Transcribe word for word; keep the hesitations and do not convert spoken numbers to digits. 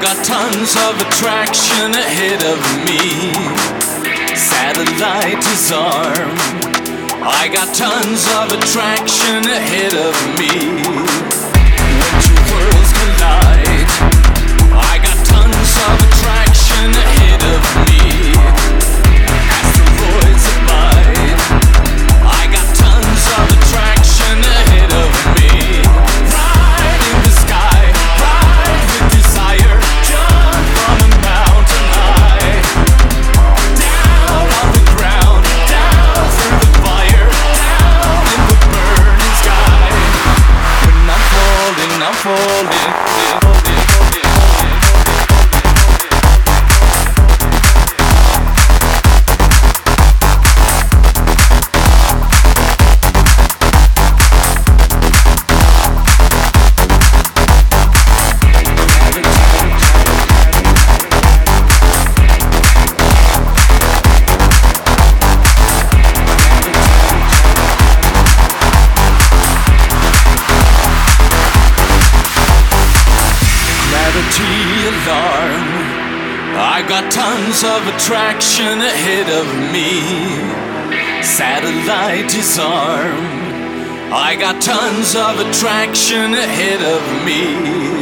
got tons of attraction ahead of me. Satellite disarm. I got tons of attraction ahead of me. When two worlds collide, I got tons of attraction ahead of me. Asteroids abide. I got tons of attraction ahead of me. Ride in the sky, ride with desire. Jump from a mountain high. Down on the ground, down through the fire, down in the burning sky. When I'm falling, I'm falling, falling, falling. Alarm. I got tons of attraction ahead of me. Satellite disarm. I got tons of attraction ahead of me.